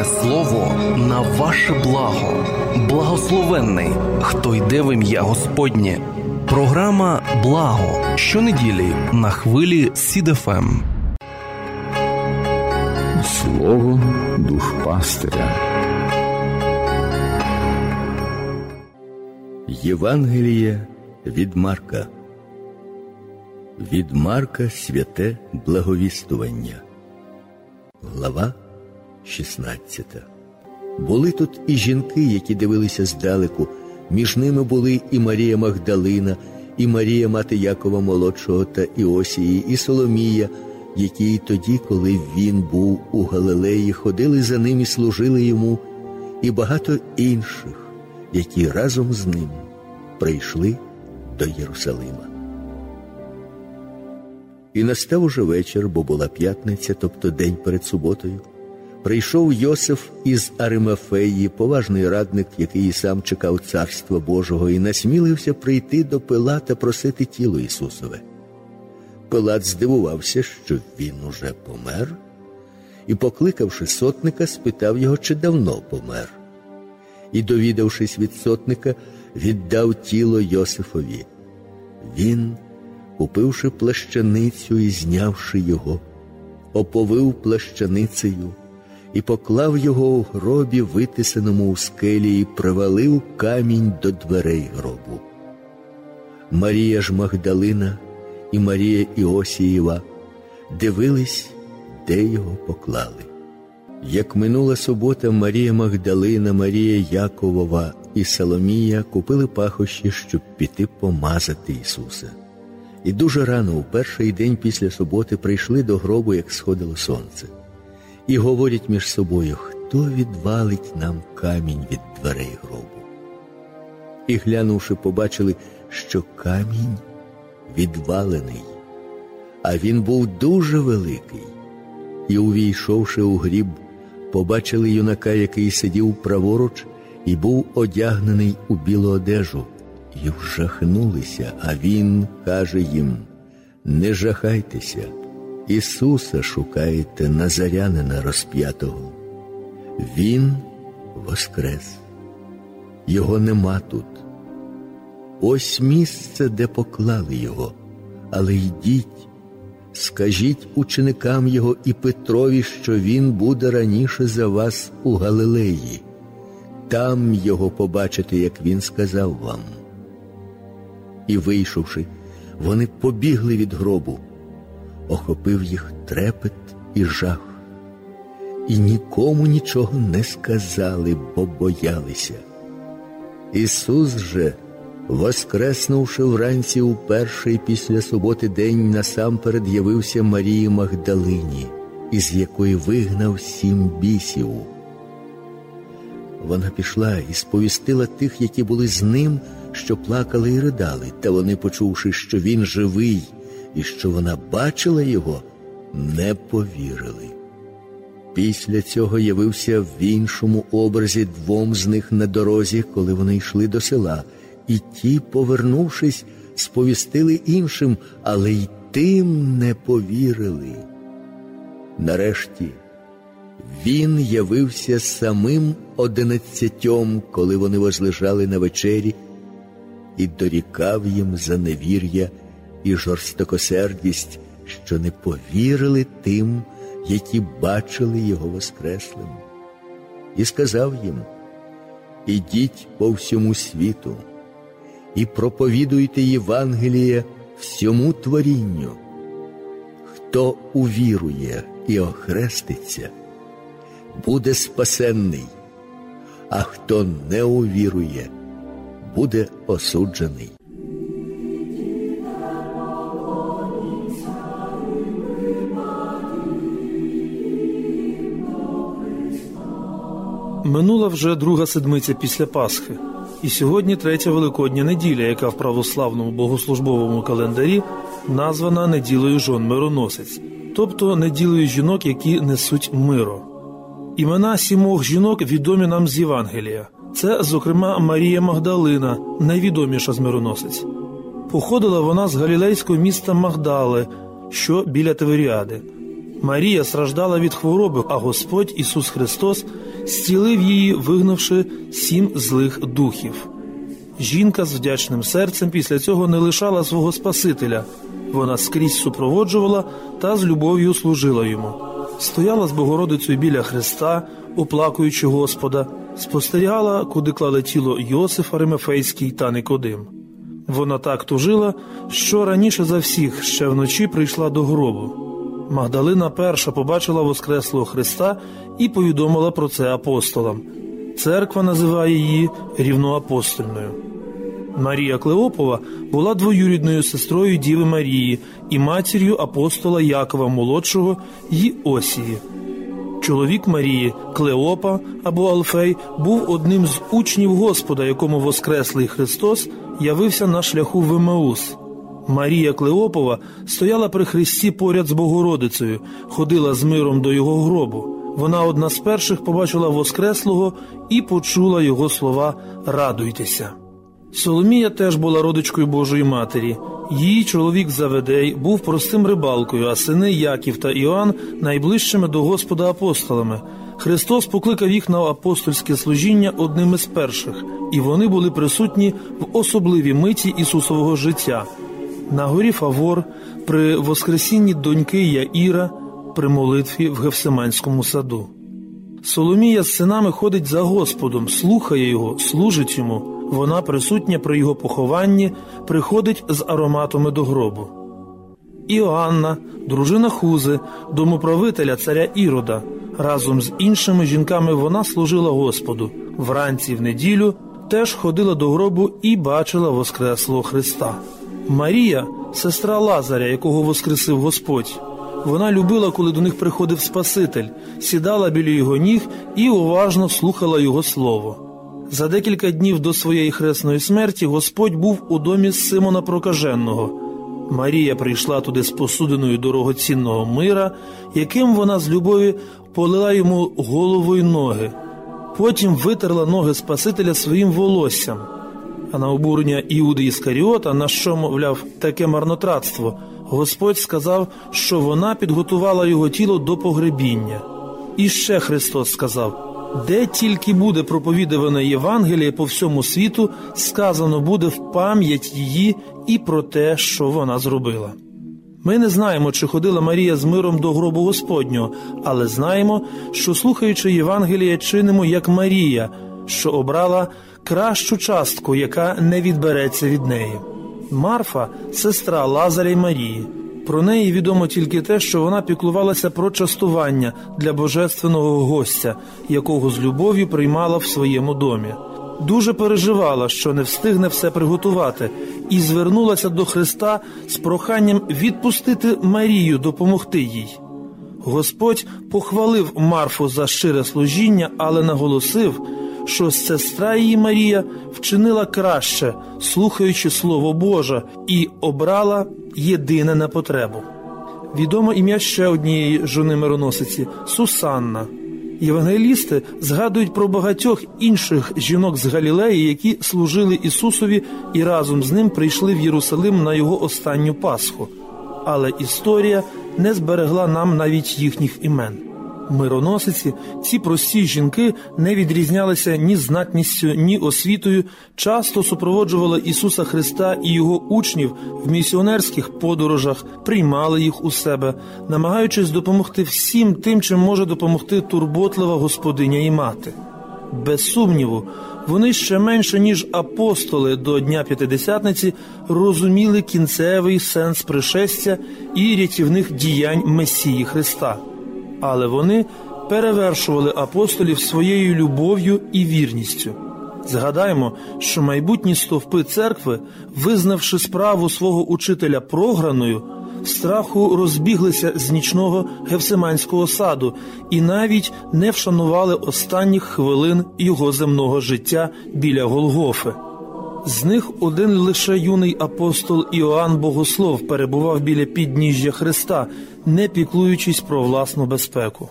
Боже Слово на ваше благо. Благословенний, хто йде в ім'я Господнє. Програма «Благо» щонеділі на хвилі СІД-ФМ. Слово душпастиря. Євангеліє від Марка. Від Марка святе благовістування. Глава 16. Були тут і жінки, які дивилися здалеку. Між ними були і Марія Магдалина, і Марія, мати Якова молодшого та Іосії, і Соломія, які тоді, коли він був у Галилеї, ходили за ним і служили йому, і багато інших, які разом з ним прийшли до Єрусалима. І настав уже вечір, бо була п'ятниця, тобто день перед суботою. Прийшов Йосиф із Аримафеї, поважний радник, який і сам чекав Царства Божого, і насмілився прийти до Пилата просити тіло Ісусове. Пилат здивувався, що він уже помер, і, покликавши сотника, спитав його, чи давно помер. І, довідавшись від сотника, віддав тіло Йосифові. Він, купивши плащаницю і знявши його, оповив плащаницею і поклав його у гробі, витисаному у скелі, і привалив камінь до дверей гробу. Марія ж Магдалина і Марія Іосієва дивились, де його поклали. Як минула субота, Марія Магдалина, Марія Яковова і Соломія купили пахощі, щоб піти помазати Ісуса. І дуже рано, у перший день після суботи, прийшли до гробу, як сходило сонце. І говорять між собою, хто відвалить нам камінь від дверей гробу. І, глянувши, побачили, що камінь відвалений, а він був дуже великий. І, увійшовши у гріб, побачили юнака, який сидів праворуч і був одягнений у білу одежу, і вжахнулися, а він каже їм, не жахайтеся, Ісуса шукаєте, Назарянина розп'ятого. Він воскрес. Його нема тут. Ось місце, де поклали його. Але йдіть, скажіть ученикам його і Петрові, що він буде раніше за вас у Галилеї. Там його побачите, як він сказав вам. І, вийшовши, вони побігли від гробу. Охопив їх трепет і жах. І нікому нічого не сказали, бо боялися. Ісус же, воскреснувши вранці у перший після суботи день, насамперед явився Марії Магдалині, із якої вигнав 7 бісів. Вона пішла і сповістила тих, які були з ним, що плакали і ридали, та вони, почувши, що він живий і що вона бачила його, не повірили. Після цього явився в іншому образі 2 з них на дорозі, коли вони йшли до села, і ті, повернувшись, сповістили іншим, але й тим не повірили. Нарешті він явився самим 11, коли вони возлежали на вечері, і дорікав їм за невір'я і жорстокосердість, що не повірили тим, які бачили його воскреслим. І сказав їм, ідіть по всьому світу і проповідуйте Євангеліє всьому творінню. Хто увірує і охреститься, буде спасенний, а хто не увірує, буде осуджений. Минула вже друга седмиця після Пасхи, і сьогодні третя Великодня неділя, яка в православному богослужбовому календарі названа неділею жон мироносець, тобто неділею жінок, які несуть миро. Імена 7 жінок відомі нам з Євангелія. Це, зокрема, Марія Магдалина, найвідоміша з мироносець. Походила вона з галілейського міста Магдали, що біля Тиверіади. Марія страждала від хвороби, а Господь Ісус Христос зцілив її, вигнавши 7 злих духів. Жінка з вдячним серцем після цього не лишала свого Спасителя. Вона скрізь супроводжувала та з любов'ю служила йому. Стояла з Богородицею біля Христа, оплакуючи Господа, спостерігала, куди клали тіло Йосиф Аримафейський та Никодим. Вона так тужила, що раніше за всіх ще вночі прийшла до гробу. Магдалина перша побачила воскреслого Христа і повідомила про це апостолам. Церква називає її рівноапостольною. Марія Клеопова була двоюрідною сестрою Діви Марії і матір'ю апостола Якова Молодшого й Осії. Чоловік Марії, Клеопа або Алфей, був одним з учнів Господа, якому воскреслий Христос явився на шляху в Емаус. Марія Клеопова стояла при Христі поряд з Богородицею, ходила з миром до його гробу. Вона одна з перших побачила воскреслого і почула його слова «Радуйтеся». Соломія теж була родичкою Божої Матері. Її чоловік Заведей був простим рибалкою, а сини Яків та Іоанн – найближчими до Господа апостолами. Христос покликав їх на апостольське служіння одним із перших, і вони були присутні в особливій миті Ісусового життя. На горі Фавор, при воскресінні доньки Яїра, при молитві в Гефсиманському саду. Соломія з синами ходить за Господом, слухає його, служить йому. Вона присутня при його похованні, приходить з ароматами до гробу. Іоанна, дружина Хузи, домоправителя царя Ірода. Разом з іншими жінками вона служила Господу. Вранці в неділю теж ходила до гробу і бачила воскреслого Христа. Марія – сестра Лазаря, якого воскресив Господь. Вона любила, коли до них приходив Спаситель, сідала біля його ніг і уважно слухала його слово. За декілька днів до своєї хресної смерті Господь був у домі Симона Прокаженого. Марія прийшла туди з посудиною дорогоцінного мира, яким вона з любові полила йому голову й ноги. Потім витерла ноги Спасителя своїм волоссям. А на обурення Іуди Іскаріота, на що, мовляв, таке марнотратство, Господь сказав, що вона підготувала його тіло до погребіння. І ще Христос сказав: «Де тільки буде проповідуване Євангеліє по всьому світу, сказано буде в пам'ять її і про те, що вона зробила». Ми не знаємо, чи ходила Марія з миром до гробу Господнього, але знаємо, що, слухаючи Євангеліє, чинимо як Марія, що обрала кращу частку, яка не відбереться від неї. Марфа – сестра Лазаря й Марії. Про неї відомо тільки те, що вона піклувалася про частування для божественного гостя, якого з любов'ю приймала в своєму домі. Дуже переживала, що не встигне все приготувати, і звернулася до Христа з проханням відпустити Марію, допомогти їй. Господь похвалив Марфу за щире служіння, але наголосив, що сестра її Марія вчинила краще, слухаючи Слово Боже, і обрала єдине на потребу. Відомо ім'я ще однієї жони мироносиці – Сусанна. Євангелісти згадують про багатьох інших жінок з Галілеї, які служили Ісусові і разом з ним прийшли в Єрусалим на його останню Пасху. Але історія не зберегла нам навіть їхніх імен. Мироносиці, ці прості жінки, не відрізнялися ні знатністю, ні освітою, часто супроводжували Ісуса Христа і Його учнів в місіонерських подорожах, приймали їх у себе, намагаючись допомогти всім тим, чим може допомогти турботлива господиня і мати. Без сумніву, вони ще менше, ніж апостоли до Дня П'ятидесятниці, розуміли кінцевий сенс пришестя і рятівних діянь Месії Христа. Але вони перевершували апостолів своєю любов'ю і вірністю. Згадаємо, що майбутні стовпи церкви, визнавши справу свого учителя програною, в страху розбіглися з нічного Гефсиманського саду і навіть не вшанували останніх хвилин його земного життя біля Голгофи. З них один лише юний апостол Іоанн Богослов перебував біля підніжжя Христа, не піклуючись про власну безпеку.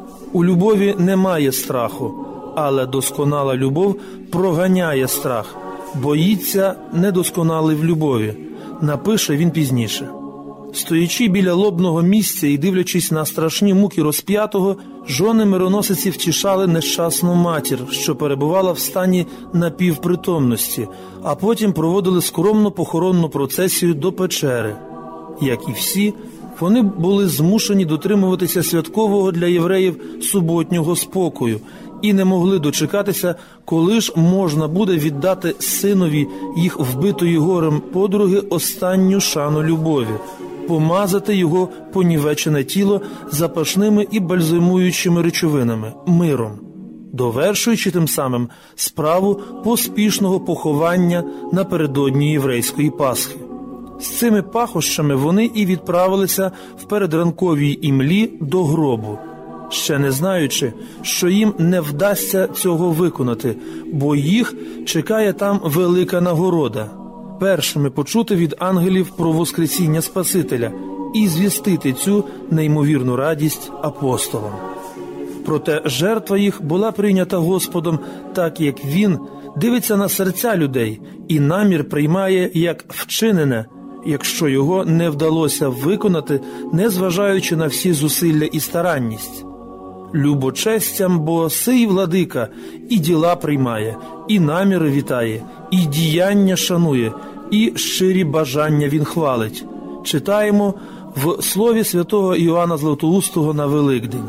У любові немає страху, але досконала любов проганяє страх. Боїться недосконалий в любові, напише він пізніше. Стоячи біля лобного місця і дивлячись на страшні муки розп'ятого, жони мироносиці втішали нещасну матір, що перебувала в стані напівпритомності, а потім проводили скромну похоронну процесію до печери. Як і всі, вони були змушені дотримуватися святкового для євреїв суботнього спокою і не могли дочекатися, коли ж можна буде віддати синові їх вбитої горем подруги останню шану любові, помазати його понівечене тіло запашними і бальзамуючими речовинами – миром, довершуючи тим самим справу поспішного поховання напередодні єврейської Пасхи. З цими пахощами вони і відправилися в передранковій імлі до гробу, ще не знаючи, що їм не вдасться цього виконати, бо їх чекає там велика нагорода – першими почути від ангелів про воскресіння Спасителя і звістити цю неймовірну радість апостолам. Проте жертва їх була прийнята Господом, так як Він дивиться на серця людей і намір приймає як вчинене, якщо його не вдалося виконати, незважаючи на всі зусилля і старанність. Любочестям, бо сей владика і діла приймає, і наміри вітає, і діяння шанує, і щирі бажання він хвалить. Читаємо в слові святого Іоанна Златоустого на Великдень.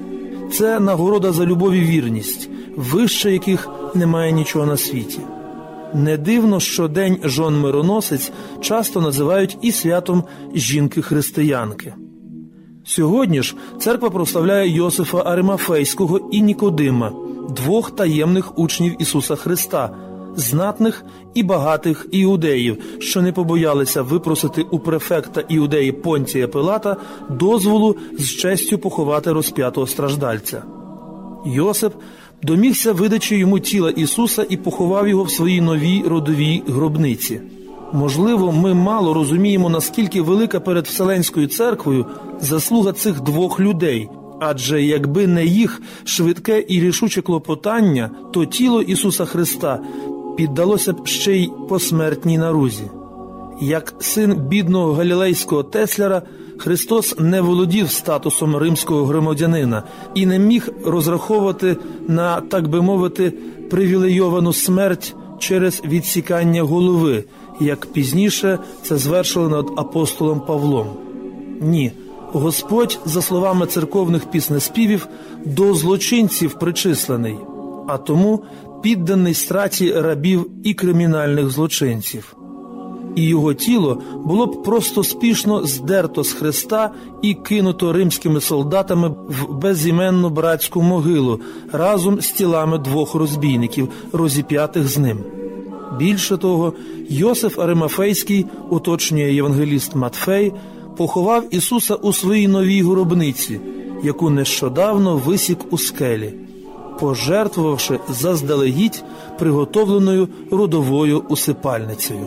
Це нагорода за любов і вірність, вище яких немає нічого на світі. Не дивно, що День жон мироносиць часто називають і святом жінки-християнки. Сьогодні ж церква прославляє Йосифа Аримафейського і Нікодима, двох таємних учнів Ісуса Христа, знатних і багатих іудеїв, що не побоялися випросити у префекта іудеї Понтія Пилата дозволу з честю поховати розп'ятого страждальця. Йосип домігся видачі йому тіла Ісуса і поховав його в своїй новій родовій гробниці. Можливо, ми мало розуміємо, наскільки велика перед Вселенською церквою заслуга цих двох людей, адже якби не їх швидке і рішуче клопотання, то тіло Ісуса Христа піддалося б ще й посмертній нарузі. Як син бідного галілейського тесляра, Христос не володів статусом римського громадянина і не міг розраховувати на, так би мовити, привілейовану смерть через відсікання голови, як пізніше це звершили над апостолом Павлом. Ні, Господь, за словами церковних піснеспівів, до злочинців причислений, а тому підданий страті рабів і кримінальних злочинців. І його тіло було б просто спішно здерто з хреста і кинуто римськими солдатами в безіменну братську могилу разом з тілами двох розбійників, розіп'ятих з ним. Більше того, Йосиф Аримафейський, уточнює євангеліст Матфей, поховав Ісуса у своїй новій гробниці, яку нещодавно висік у скелі, пожертвувавши заздалегідь приготовленою родовою усипальницею.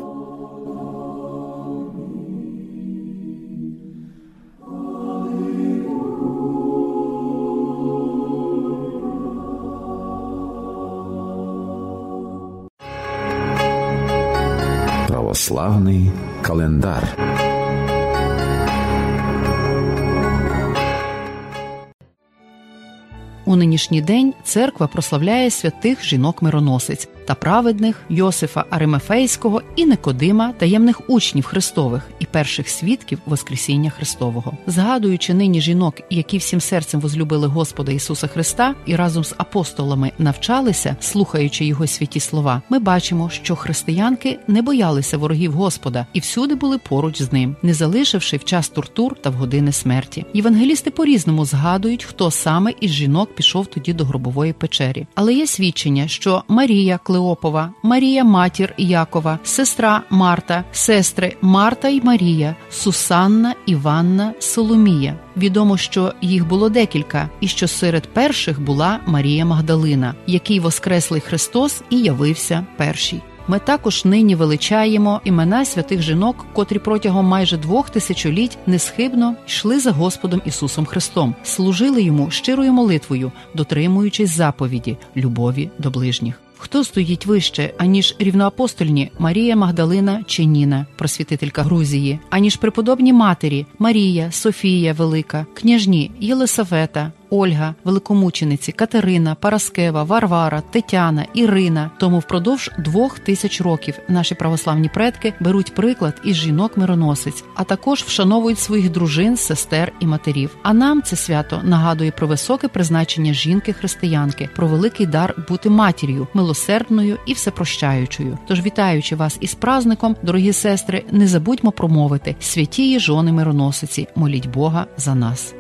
Православний календар. У нинішній день церква прославляє святих жінок-мироносиць та праведних Йосифа Аримафейського і Никодима, таємних учнів Христових і перших свідків Воскресіння Христового. Згадуючи нині жінок, які всім серцем возлюбили Господа Ісуса Христа і разом з апостолами навчалися, слухаючи Його святі слова, ми бачимо, що християнки не боялися ворогів Господа і всюди були поруч з ним, не залишивши в час тортур та в години смерті. Євангелісти по-різному згадують, хто саме із жінок пішов тоді до гробової печері. Але є свідчення, що Марія Клеопова, Марія матір Якова, сестра Марта, сестри Марта й Марія, Сусанна, Іванна, Соломія. Відомо, що їх було декілька, і що серед перших була Марія Магдалина, якій воскреслий Христос і явився першій. Ми також нині величаємо імена святих жінок, котрі протягом майже 2 тисячоліть несхибно йшли за Господом Ісусом Христом, служили Йому щирою молитвою, дотримуючись заповіді любові до ближніх. Хто стоїть вище, аніж рівноапостольні Марія Магдалина чи Ніна, просвітителька Грузії, аніж преподобні матері Марія, Софія Велика, княжні Єлисавета, Ольга, великомучениці Катерина, Параскева, Варвара, Тетяна, Ірина. Тому впродовж 2000 років наші православні предки беруть приклад із жінок-мироносиць, а також вшановують своїх дружин, сестер і матерів. А нам це свято нагадує про високе призначення жінки-християнки, про великий дар бути матір'ю, милосердною і всепрощаючою. Тож, вітаючи вас із праздником, дорогі сестри, не забудьмо промовити: святії жони мироносиці, моліть Бога за нас.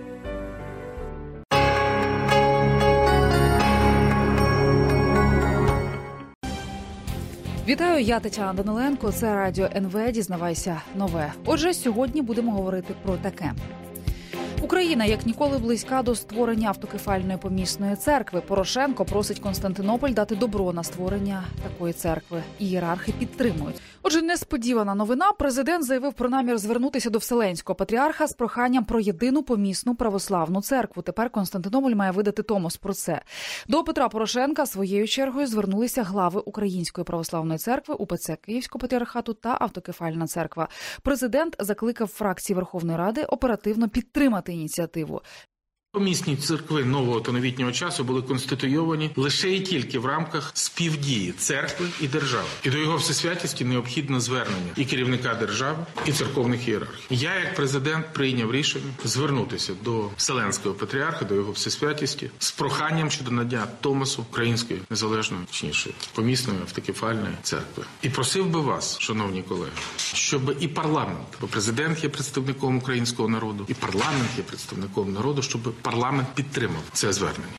Вітаю, я Тетяна Даниленко, це радіо НВ «Дізнавайся нове». Отже, сьогодні будемо говорити про таке. Україна як ніколи близька до створення автокефальної помісної церкви. Порошенко просить Константинополь дати добро на створення такої церкви. Ієрархи підтримують. Отже, несподівана новина. Президент заявив про намір звернутися до Вселенського патріарха з проханням про єдину помісну православну церкву. Тепер Константинополь має видати томос про це. До Петра Порошенка своєю чергою звернулися глави Української православної церкви, УПЦ Київського патріархату та Автокефальна церква. Президент закликав фракції Верховної Ради оперативно підтримати ініціативу. Помісні церкви нового та новітнього часу були конституйовані лише і тільки в рамках співдії церкви і держави. І до його всесвятості необхідне звернення і керівника держави, і церковних ієрархів. Я, як президент, прийняв рішення звернутися до Вселенського патріарха, до його всесвятості, з проханням щодо надання томосу Української незалежної, точніше, помісної автокефальної церкви. І просив би вас, шановні колеги, щоб і парламент, бо президент є представником українського народу, і парламент є представником народу, щоб парламент підтримав це звернення.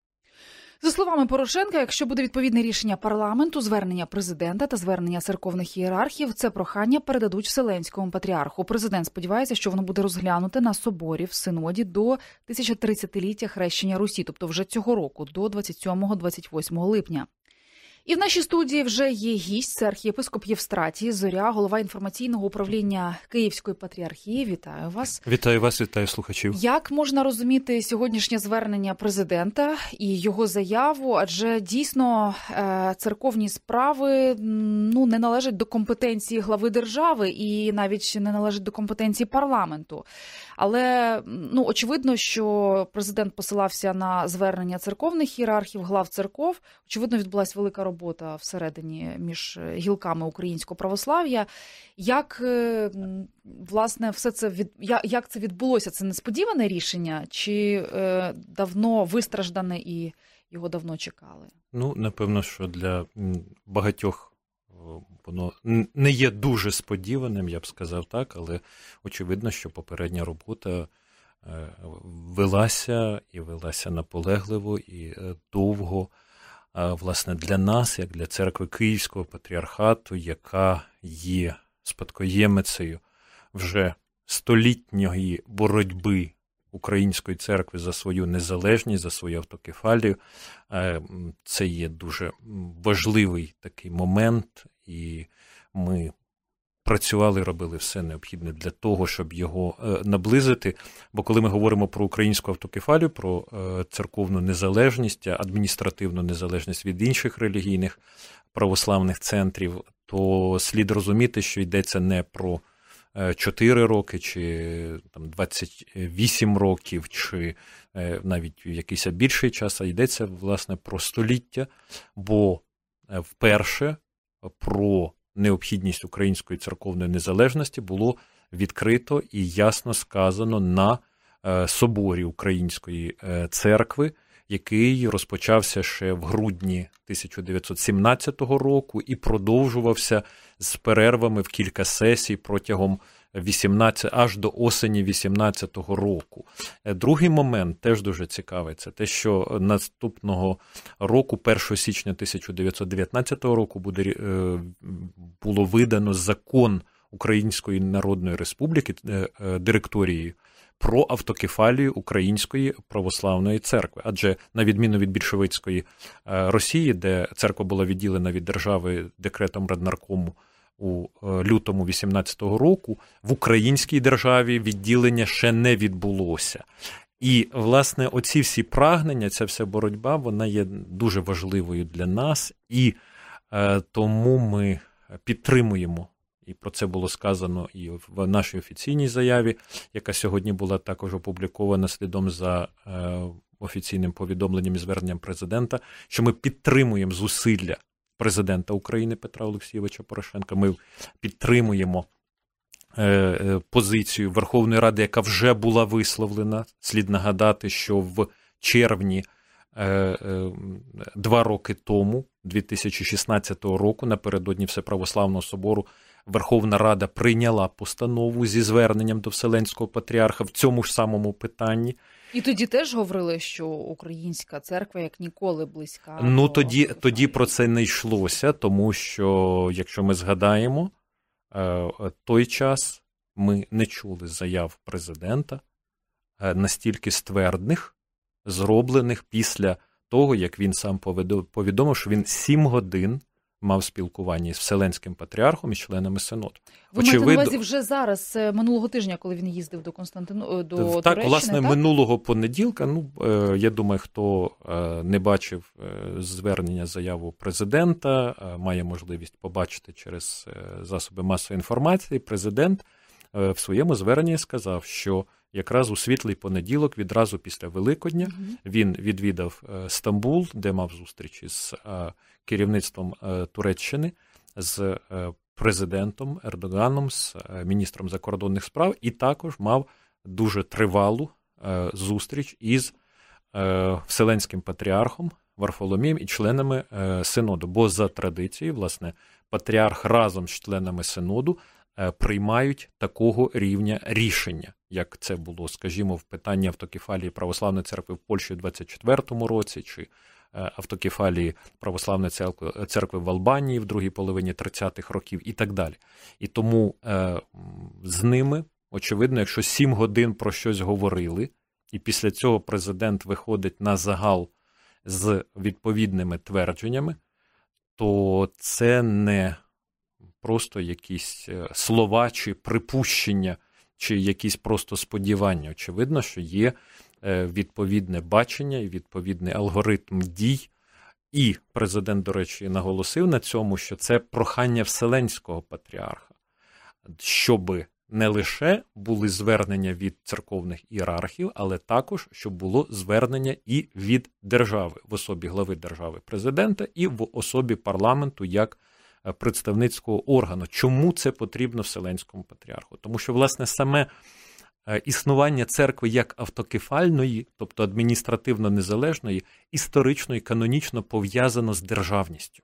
За словами Порошенка, якщо буде відповідне рішення парламенту, звернення президента та звернення церковних ієрархів, це прохання передадуть Вселенському патріарху. Президент сподівається, що воно буде розглянуте на соборі в синоді до 1030-ліття хрещення Русі, тобто вже цього року, до 27-28 липня. І в нашій студії вже є гість, це архієпископ Євстратій Зоря, голова інформаційного управління Київської патріархії. Вітаю вас. Вітаю вас, вітаю слухачів. Як можна розуміти сьогоднішнє звернення президента і його заяву? Адже дійсно церковні справи не належать до компетенції глави держави і навіть не належать до компетенції парламенту. Але очевидно, що президент посилався на звернення церковних ієрархів, глав церков. Очевидно, відбулася велика робота всередині між гілками українського православ'я. Як, власне, все це як це відбулося? Це несподіване рішення? Чи давно вистраждане і його давно чекали? Напевно, що для багатьох воно не є дуже сподіваним, я б сказав так, але очевидно, що попередня робота велася наполегливо і довго. Власне, для нас, як для церкви Київського патріархату, яка є спадкоємицею вже столітньої боротьби Української церкви за свою незалежність, за свою автокефалію, це є дуже важливий такий момент, і ми працювали, робили все необхідне для того, щоб його наблизити. Бо коли ми говоримо про українську автокефалію, про церковну незалежність, адміністративну незалежність від інших релігійних православних центрів, то слід розуміти, що йдеться не про 4 роки, чи 28 років, чи навіть якийсь більший час, а йдеться, власне, про століття, бо вперше про необхідність української церковної незалежності було відкрито і ясно сказано на соборі Української церкви, який розпочався ще в грудні 1917 року і продовжувався з перервами в кілька сесій протягом аж до осені 18-го року. Другий момент теж дуже цікавий. Це те, що наступного року, 1 січня 1919 року, було видано закон Української Народної Республіки директорією про автокефалію Української православної церкви. Адже на відміну від більшовицької Росії, де церква була відділена від держави декретом Раднаркому у лютому 18-го року, в українській державі відділення ще не відбулося. І, власне, оці всі прагнення, ця вся боротьба, вона є дуже важливою для нас, і тому ми підтримуємо, і про це було сказано і в нашій офіційній заяві, яка сьогодні була також опублікована слідом за офіційним повідомленням і зверненням президента, що ми підтримуємо зусилля президента України Петра Олексійовича Порошенка, ми підтримуємо позицію Верховної Ради, яка вже була висловлена. Слід нагадати, що в червні 2 роки тому, 2016 року, напередодні Всеправославного собору, Верховна Рада прийняла постанову зі зверненням до Вселенського патріарха в цьому ж самому питанні. І тоді теж говорили, що українська церква як ніколи близька. Ну, тоді про це не йшлося, тому що, якщо ми згадаємо, той час ми не чули заяв президента настільки ствердних, зроблених після того, як він сам повідомив, що він 7 годин мав спілкування з Вселенським патріархом і членами Синоду. Ви маєте на увазі вже зараз, минулого тижня, коли він їздив до Туреччини? Так, власне, минулого понеділка, я думаю, хто не бачив звернення, заяву президента, має можливість побачити через засоби масової інформації, президент в своєму зверненні сказав, що якраз у світлий понеділок, відразу після Великодня, він відвідав Стамбул, де мав зустрічі з керівництвом Туреччини, з президентом Ердоганом, з міністром закордонних справ, і також мав дуже тривалу зустріч із Вселенським патріархом Варфоломієм і членами Синоду. Бо за традицією, власне, патріарх разом з членами Синоду приймають такого рівня рішення, як це було, скажімо, в питанні автокефалії Православної церкви в Польщі у 24-му році, чи автокефалії Православної церкви в Албанії в другій половині 30-х років і так далі. І тому з ними, очевидно, якщо 7 годин про щось говорили, і після цього президент виходить на загал з відповідними твердженнями, то це не просто якісь слова чи припущення, чи якісь просто сподівання. Очевидно, що є відповідне бачення і відповідний алгоритм дій. І президент, до речі, наголосив на цьому, що це прохання Вселенського патріарха, щоб не лише були звернення від церковних ієрархів, але також, щоб було звернення і від держави, в особі глави держави президента, і в особі парламенту як представницького органу. Чому це потрібно Вселенському патріарху? Тому що, власне, саме існування церкви як автокефальної, тобто адміністративно незалежної, історично і канонічно пов'язано з державністю.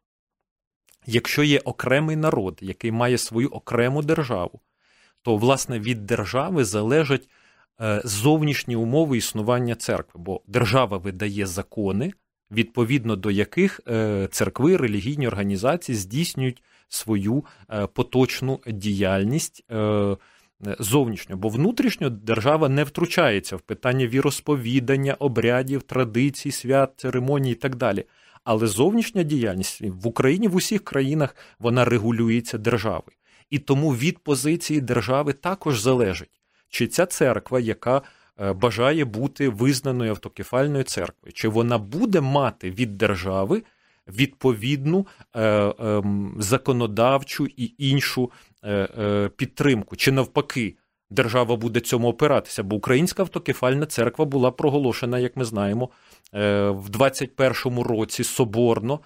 Якщо є окремий народ, який має свою окрему державу, то, власне, від держави залежать зовнішні умови існування церкви, бо держава видає закони, відповідно до яких церкви, релігійні організації здійснюють свою поточну діяльність зовнішньо, бо внутрішньо держава не втручається в питання віросповідання, обрядів, традицій, свят, церемоній і так далі. Але зовнішня діяльність в Україні, в усіх країнах, вона регулюється державою. І тому від позиції держави також залежить, чи ця церква, яка бажає бути визнаною автокефальною церквою, чи вона буде мати від держави відповідну законодавчу і іншу підтримку, чи навпаки держава буде цьому опиратися, бо Українська автокефальна церква була проголошена, як ми знаємо, в 21-му році соборно,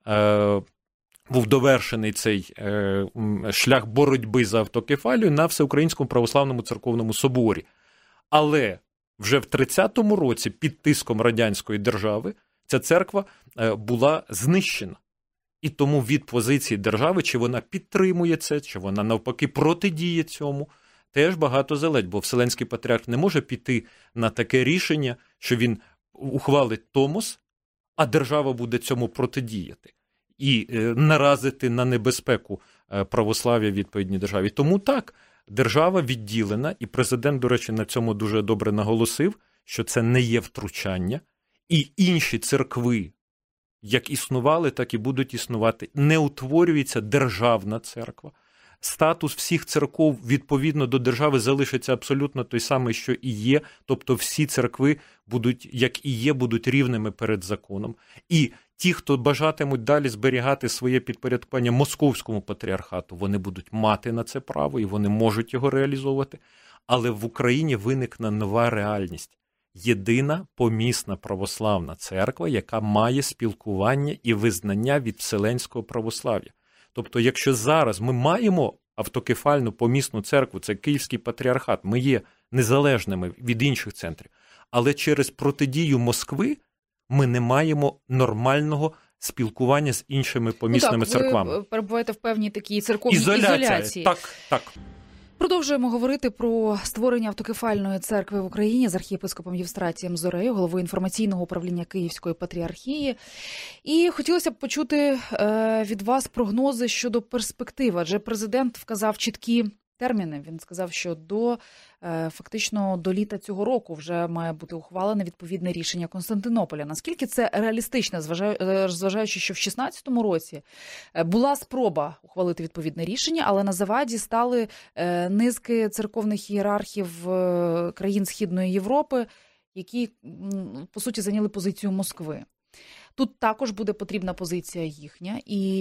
був довершений цей шлях боротьби за автокефалію на Всеукраїнському православному церковному соборі. Але вже в 30-му році під тиском радянської держави ця церква була знищена. І тому від позиції держави, чи вона підтримує це, чи вона навпаки протидіє цьому, теж багато залежить, бо Вселенський патріарх не може піти на таке рішення, що він ухвалить томос, а держава буде цьому протидіяти і наразити на небезпеку православ'я відповідній державі. Тому так, держава відділена, і президент, до речі, на цьому дуже добре наголосив, що це не є втручання, і інші церкви, як існували, так і будуть існувати, не утворюється державна церква. Статус всіх церков відповідно до держави залишиться абсолютно той самий, що і є, тобто всі церкви будуть, як і є, будуть рівними перед законом. І ті, хто бажатимуть далі зберігати своє підпорядкування Московському патріархату, вони будуть мати на це право і вони можуть його реалізовувати. Але в Україні виникне нова реальність, єдина помісна православна церква, яка має спілкування і визнання від Вселенського православ'я. Тобто, якщо зараз ми маємо автокефальну помісну церкву, це Київський патріархат, ми є незалежними від інших центрів, але через протидію Москви ми не маємо нормального спілкування з іншими помісними церквами. Ви перебуваєте в певній такій церковній ізоляції. Так. Продовжуємо говорити про створення автокефальної церкви в Україні з архієпископом Євстратієм Зорею, головою інформаційного управління Київської патріархії. І хотілося б почути від вас прогнози щодо перспектив, адже президент вказав чіткі терміни. Він сказав, що фактично до літа цього року вже має бути ухвалене відповідне рішення Константинополя. Наскільки це реалістично, зважаючи, що в 2016 році була спроба ухвалити відповідне рішення, але на заваді стали низки церковних ієрархів країн Східної Європи, які, по суті, зайняли позицію Москви. Тут також буде потрібна позиція їхня,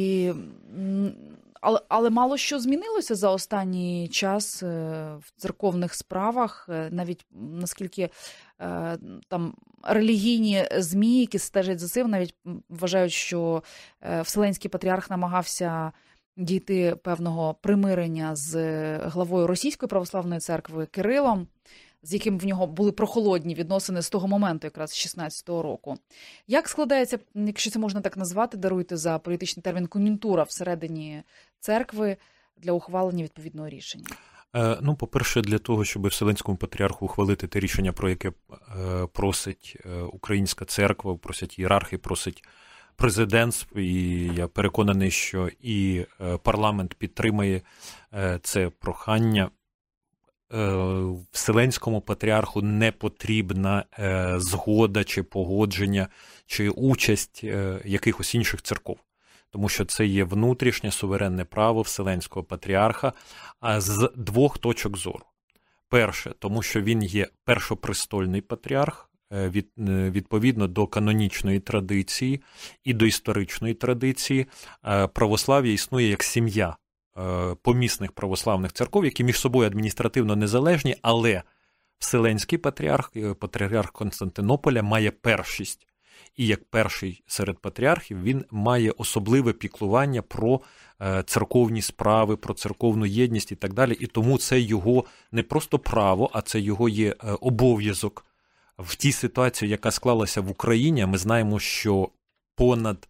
але мало що змінилося за останній час в церковних справах, навіть наскільки там релігійні ЗМІ, які стежать за цим, навіть вважають, що Вселенський патріарх намагався дійти певного примирення з главою Російської православної церкви Кирилом, з яким в нього були прохолодні відносини з того моменту, якраз з 16-го року. Як складається, якщо це можна так назвати, даруйте за політичний термін, кон'юнктура всередині церкви для ухвалення відповідного рішення? По-перше, для того, щоб Вселенському патріарху ухвалити те рішення, про яке просить Українська церква, просять ієрархи, просить президент, і я переконаний, що і парламент підтримає це прохання, Вселенському патріарху не потрібна згода чи погодження, чи участь якихось інших церков. Тому що це є внутрішнє суверенне право Вселенського патріарха з двох точок зору. Перше, тому що він є першопрестольний патріарх, відповідно до канонічної традиції і до історичної традиції. Православ'я існує як сім'я помісних православних церков, які між собою адміністративно незалежні, але Вселенський патріарх Константинополя має першість. І як перший серед патріархів він має особливе піклування про церковні справи, про церковну єдність і так далі. І тому це його не просто право, а це його є обов'язок. В тій ситуації, яка склалася в Україні, ми знаємо, що понад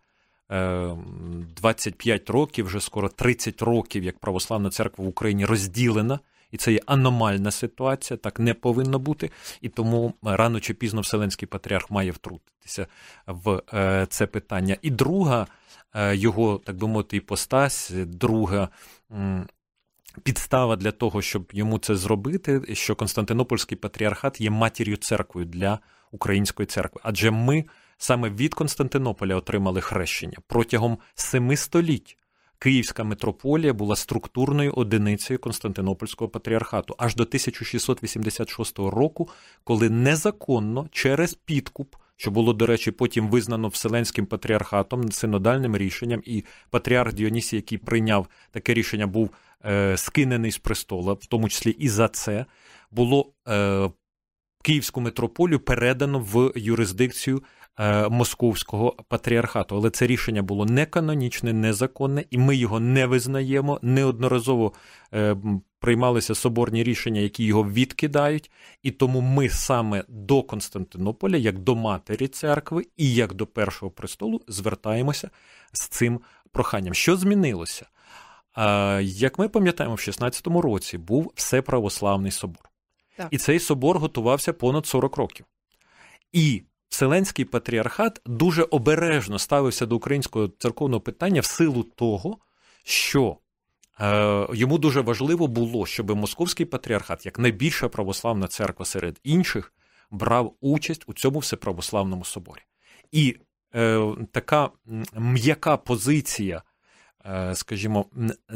25 років, вже скоро 30 років, як православна церква в Україні розділена, і це є аномальна ситуація, так не повинно бути, і тому рано чи пізно Вселенський патріарх має втрутитися в це питання. І друга його, так би мовити, іпостась, друга підстава для того, щоб йому це зробити, що Константинопольський патріархат є матір'ю церквою для Української церкви. Адже ми саме від Константинополя отримали хрещення. Протягом 7 століть Київська митрополія була структурною одиницею Константинопольського патріархату аж до 1686 року, коли незаконно через підкуп, що було, до речі, потім визнано Вселенським патріархатом, синодальним рішенням, і патріарх Діонісій, який прийняв таке рішення, був скинений з престола, в тому числі і за це, було Київську митрополію передано в юрисдикцію Московського патріархату. Але це рішення було неканонічне, незаконне, і ми його не визнаємо. Неодноразово приймалися соборні рішення, які його відкидають, і тому ми саме до Константинополя, як до матері церкви і як до Першого престолу, звертаємося з цим проханням. Що змінилося? Як ми пам'ятаємо, в 16-му році був Всеправославний собор. Так. І цей собор готувався понад 40 років. І Вселенський патріархат дуже обережно ставився до українського церковного питання в силу того, що йому дуже важливо було, щоб Московський патріархат, як найбільша православна церква серед інших, брав участь у цьому Всеправославному соборі. І така м'яка позиція, скажімо,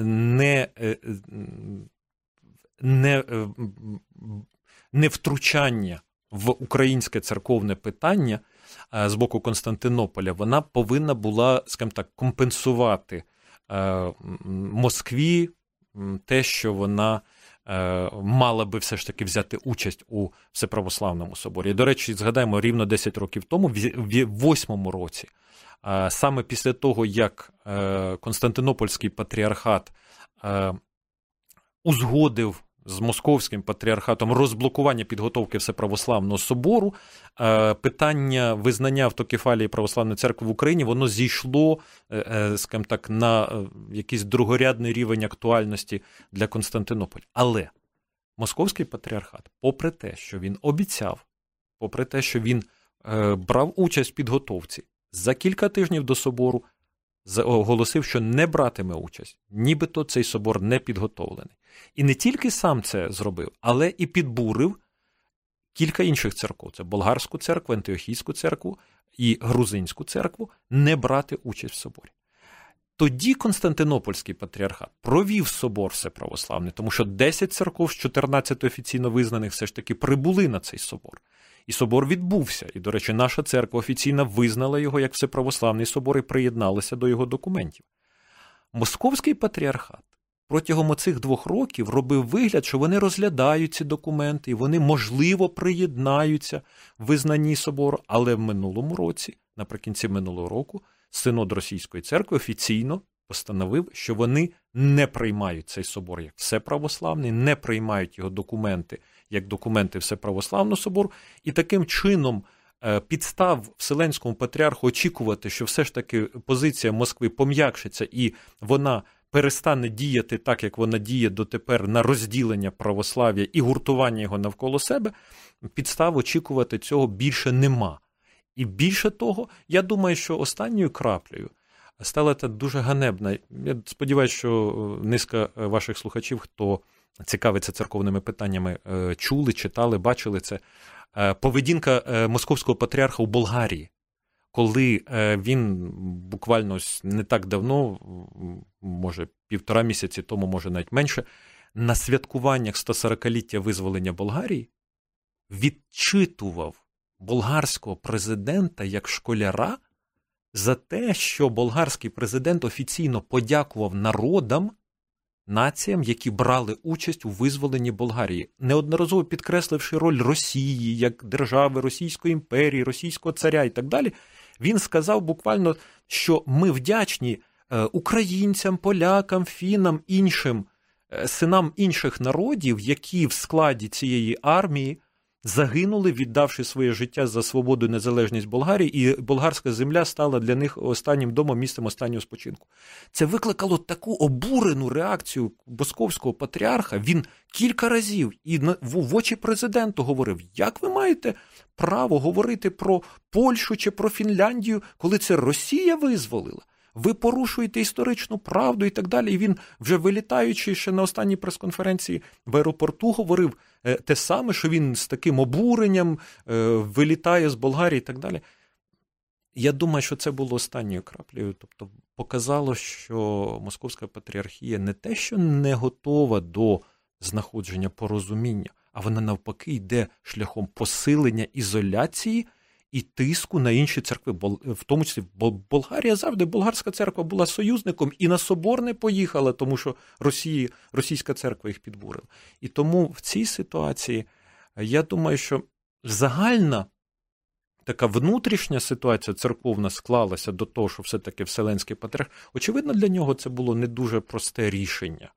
не втручання в українське церковне питання з боку Константинополя, вона повинна була, скажімо так, компенсувати Москві те, що вона мала би все ж таки взяти участь у Всеправославному соборі. І, до речі, згадаємо, рівно 10 років тому, в 8-му році, саме після того, як Константинопольський патріархат узгодив з Московським патріархатом розблокування підготовки Всеправославного собору, питання визнання автокефалії Православної церкви в Україні, воно зійшло, скажімо так, на якийсь другорядний рівень актуальності для Константинополя. Але Московський патріархат, попри те, що він обіцяв, попри те, що він брав участь в підготовці, за кілька тижнів до собору оголосив, що не братиме участь, нібито цей собор не підготовлений. І не тільки сам це зробив, але і підбурив кілька інших церков. Це Болгарську церкву, Антиохійську церкву і Грузинську церкву не брати участь в соборі. Тоді Константинопольський патріархат провів собор всеправославний, тому що 10 церков з 14 офіційно визнаних все ж таки прибули на цей собор. І собор відбувся. І, до речі, наша церква офіційно визнала його як всеправославний собор і приєдналася до його документів. Московський патріархат протягом оцих 2 років робив вигляд, що вони розглядають ці документи, і вони, можливо, приєднаються в визнанні собору. Але в минулому році, наприкінці минулого року, Синод Російської церкви офіційно постановив, що вони не приймають цей собор як всеправославний, не приймають його документи як документи Всеправославного собору, і таким чином підстав Вселенському патріарху очікувати, що все ж таки позиція Москви пом'якшиться і вона перестане діяти так, як вона діє дотепер на розділення православ'я і гуртування його навколо себе, підстав очікувати цього більше нема. І більше того, я думаю, що останньою краплею стала та дуже ганебна. Я сподіваюся, що низка ваших слухачів, хто цікавиться церковними питаннями, чули, читали, бачили це. Поведінка московського патріарха у Болгарії, коли він буквально не так давно, може 1,5 місяці тому, може навіть менше, на святкуваннях 140-ліття визволення Болгарії відчитував болгарського президента як школяра за те, що болгарський президент офіційно подякував народам, націям, які брали участь у визволенні Болгарії, неодноразово підкресливши роль Росії, як держави, Російської імперії, російського царя і так далі, він сказав буквально, що ми вдячні українцям, полякам, фінам, іншим, синам інших народів, які в складі цієї армії загинули, віддавши своє життя за свободу і незалежність Болгарії, і болгарська земля стала для них останнім домом, місцем останнього спочинку. Це викликало таку обурену реакцію московського патріарха. Він кілька разів і в очі президенту говорив, як ви маєте право говорити про Польщу чи про Фінляндію, коли це Росія визволила? Ви порушуєте історичну правду і так далі. І він, вже вилітаючи ще на останній прес-конференції в аеропорту, говорив те саме, що він з таким обуренням вилітає з Болгарії і так далі. Я думаю, що це було останньою краплею. Тобто показало, що Московська патріархія не те, що не готова до знаходження порозуміння, а вона навпаки йде шляхом посилення ізоляції і тиску на інші церкви, в тому числі Болгарія завжди, болгарська церква була союзником і на собор не поїхала, тому що російська церква їх підбурила. І тому в цій ситуації, я думаю, що загальна така внутрішня ситуація церковна склалася до того, що все-таки Вселенський патріарх, очевидно, для нього це було не дуже просте рішення,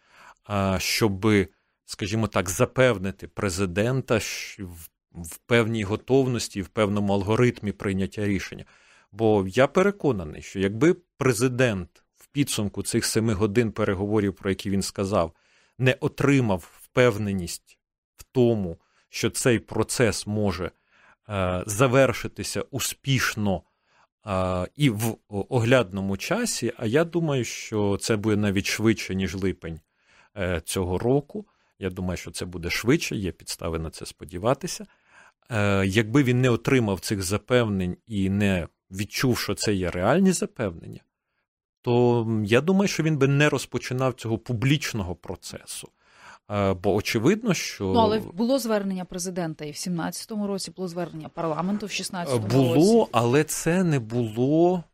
щоб, скажімо так, запевнити президента в певній готовності, в певному алгоритмі прийняття рішення. Бо я переконаний, що якби президент в підсумку цих 7 годин переговорів, про які він сказав, не отримав впевненість в тому, що цей процес може завершитися успішно і в оглядному часі, а я думаю, що це буде навіть швидше, ніж липень цього року. Я думаю, що це буде швидше, є підстави на це сподіватися. Якби він не отримав цих запевнень і не відчув, що це є реальні запевнення, то я думаю, що він би не розпочинав цього публічного процесу. Бо очевидно, що... Але було звернення президента і в 17-му році, було звернення парламенту в 16-му році. Було, але це не було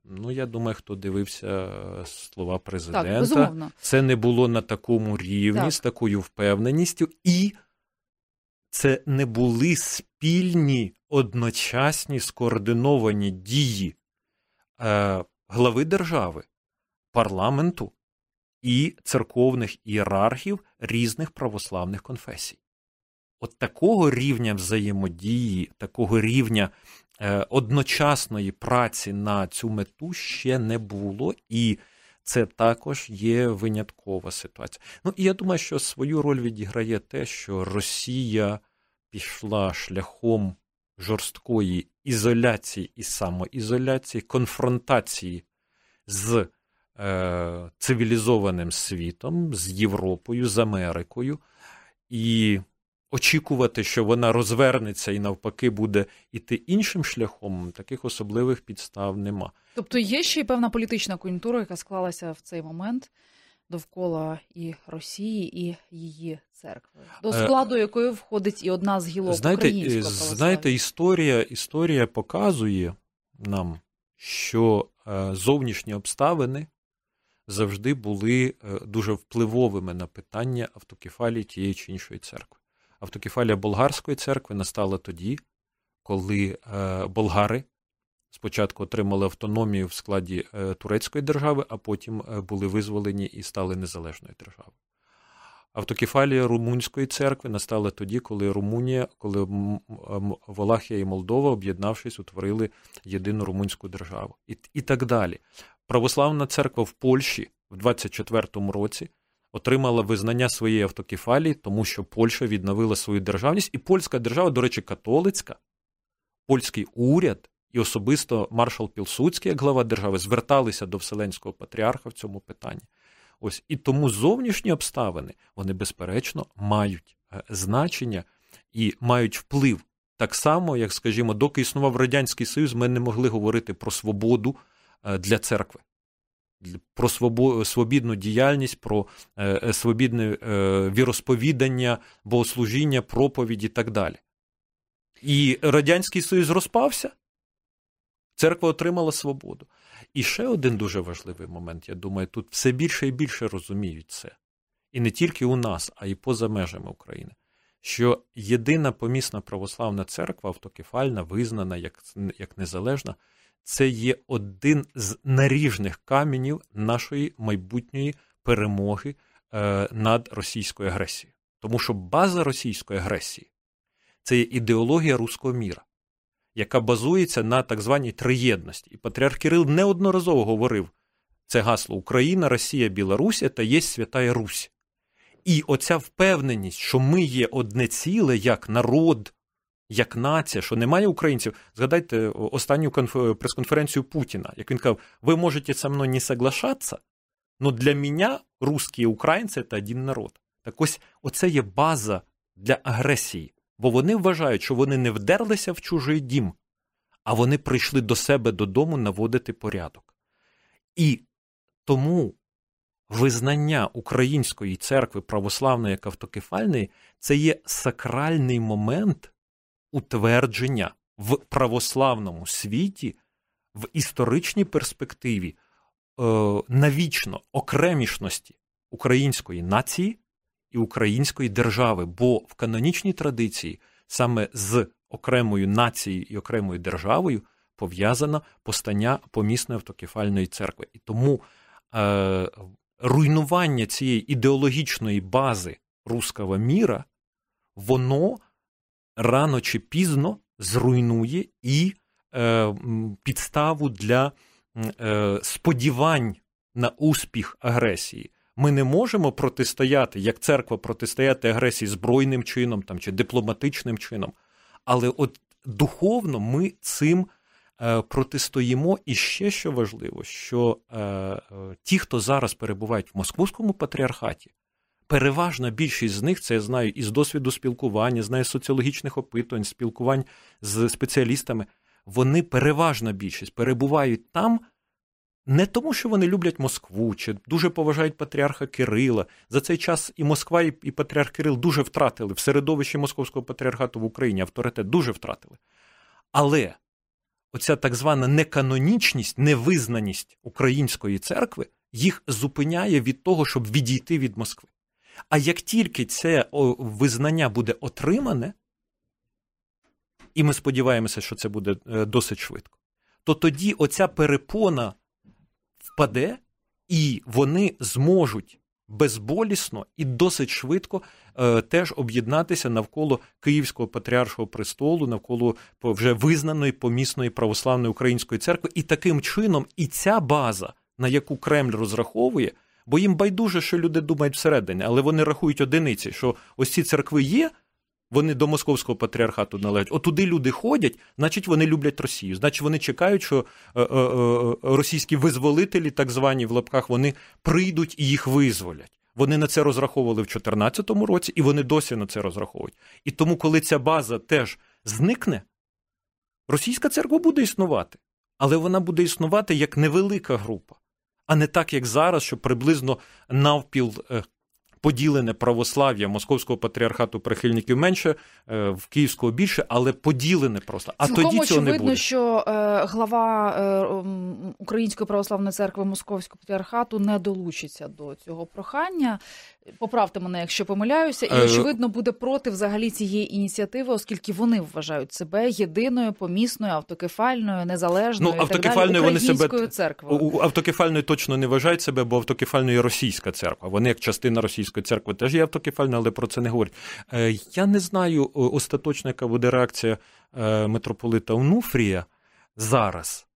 Я думаю, хто дивився слова президента, так, безумовно. Це не було на такому рівні, так, з такою впевненістю, і це не були спільні, одночасні, скоординовані дії глави держави, парламенту і церковних ієрархів різних православних конфесій. От такого рівня взаємодії, такого рівня одночасної праці на цю мету ще не було, і це також є виняткова ситуація. І я думаю, що свою роль відіграє те, що Росія пішла шляхом жорсткої ізоляції і самоізоляції, конфронтації з цивілізованим світом, з Європою, з Америкою, і очікувати, що вона розвернеться і навпаки буде йти іншим шляхом, таких особливих підстав нема. Тобто є ще й певна політична кон'юнктура, яка склалася в цей момент довкола і Росії, і її церкви, до складу якої входить і одна з гілок українського православ'я. Знаєте, історія показує нам, що зовнішні обставини завжди були дуже впливовими на питання автокефалії тієї чи іншої церкви. Автокефалія болгарської церкви настала тоді, коли болгари спочатку отримали автономію в складі турецької держави, а потім були визволені і стали незалежною державою. Автокефалія румунської церкви настала тоді, коли Валахія і Молдова, об'єднавшись, утворили єдину румунську державу. І так далі. Православна церква в Польщі в 24-му році отримала визнання своєї автокефалії, тому що Польща відновила свою державність, і польська держава, до речі, католицька, польський уряд і особисто маршал Пілсудський, як глава держави, зверталися до Вселенського патріарха в цьому питанні. Ось. І тому зовнішні обставини, вони, безперечно, мають значення і мають вплив. Так само, як, скажімо, доки існував Радянський Союз, ми не могли говорити про свободу для церкви, про свобідну діяльність, про свобідне віросповідання, богослужіння, проповіді і так далі. І Радянський Союз розпався, церква отримала свободу. І ще один дуже важливий момент, я думаю, тут все більше і більше розуміють це. І не тільки у нас, а й поза межами України. Що єдина помісна православна церква, автокефальна, визнана як незалежна, це є один з наріжних каменів нашої майбутньої перемоги над російською агресією. Тому що база російської агресії – це є ідеологія руського міра, яка базується на так званій триєдності. І патріарх Кирил неодноразово говорив це гасло «Україна, Росія, Білорусь – це є Святая Русь». І оця впевненість, що ми є одне ціле, як народ, як нація, що немає українців. Згадайте останню прес-конференцію Путіна, як він казав, ви можете со мною не соглашатися, но для мене русські і українці – це один народ. Так ось, оце є база для агресії. Бо вони вважають, що вони не вдерлися в чужий дім, а вони прийшли до себе додому наводити порядок. І тому визнання Української церкви православної як автокефальної – це є сакральний момент утвердження в православному світі, в історичній перспективі, навічно окремішності української нації і української держави, бо в канонічній традиції саме з окремою нацією і окремою державою пов'язано постання помісної автокефальної церкви. І тому руйнування цієї ідеологічної бази руського міра, воно рано чи пізно зруйнує і підставу для сподівань на успіх агресії. Ми не можемо протистояти, як церква, протистояти агресії збройним чином там, чи дипломатичним чином, але от духовно ми цим протистоїмо. І ще що важливо, що ті, хто зараз перебувають в Московському патріархаті, переважна більшість з них, це я знаю із досвіду спілкування, знаю соціологічних опитувань, спілкувань з спеціалістами, вони, переважна більшість, перебувають там не тому, що вони люблять Москву, чи дуже поважають патріарха Кирила. За цей час і Москва, і патріарх Кирил дуже втратили в середовищі Московського патріархату в Україні, авторитет дуже втратили. Але оця так звана неканонічність, невизнаність української церкви їх зупиняє від того, щоб відійти від Москви. А як тільки це визнання буде отримане, і ми сподіваємося, що це буде досить швидко, то тоді оця перепона впаде, і вони зможуть безболісно і досить швидко теж об'єднатися навколо Київського патріаршого престолу, навколо вже визнаної помісної православної української церкви. І таким чином і ця база, на яку Кремль розраховує, бо їм байдуже, що люди думають всередині, але вони рахують одиниці, що ось ці церкви є, вони до Московського патріархату належать. Отуди люди ходять, значить вони люблять Росію. Значить вони чекають, що російські визволителі, так звані в лапках, вони прийдуть і їх визволять. Вони на це розраховували в 2014 році, і вони досі на це розраховують. І тому, коли ця база теж зникне, російська церква буде існувати. Але вона буде існувати як невелика група, а не так, як зараз, що приблизно навпіл поділене православ'я Московського патріархату прихильників менше, в Київського більше, але поділене просто. А цілком тоді цього не буде. Очевидно, що глава Української православної церкви Московського патріархату не долучиться до цього прохання. Поправте мене, якщо помиляюся. І, очевидно, буде проти взагалі цієї ініціативи, оскільки вони вважають себе єдиною, помісною, автокефальною, незалежною і так далі українською церквою. Автокефальною точно не вважають себе, бо автокефальною є російська церква. Вони як частина російської церкви теж є автокефальною, але про це не говорять. Я не знаю остаточно, яка буде реакція митрополита Онуфрія зараз.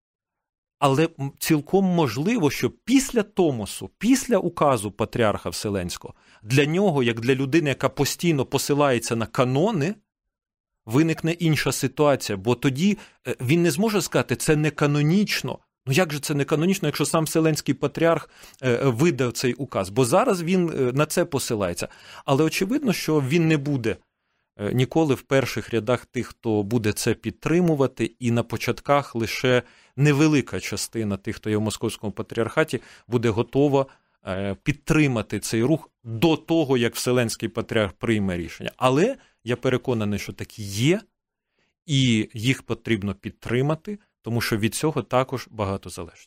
Але цілком можливо, що після Томосу, після указу Патріарха Вселенського, для нього, як для людини, яка постійно посилається на канони, виникне інша ситуація. Бо тоді він не зможе сказати, це не канонічно. Ну як же це не канонічно, якщо сам Вселенський Патріарх видав цей указ? Бо зараз він на це посилається. Але очевидно, що він не буде ніколи в перших рядах тих, хто буде це підтримувати, і на початках лише невелика частина тих, хто є в Московському патріархаті, буде готова підтримати цей рух до того, як Вселенський Патріарх прийме рішення. Але я переконаний, що такі є, і їх потрібно підтримати, тому що від цього також багато залежить.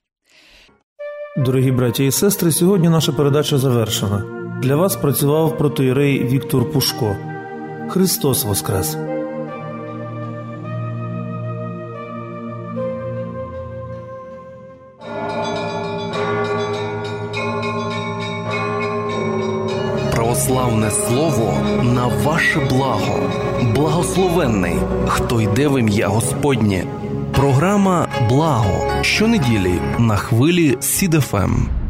Дорогі браті і сестри, сьогодні наша передача завершена. Для вас працював протоієрей Віктор Пушко. Христос Воскрес! Православне слово на ваше благо. Благословенний, хто йде в ім'я Господнє. Програма «Благо» щонеділі на хвилі СІД-ФМ.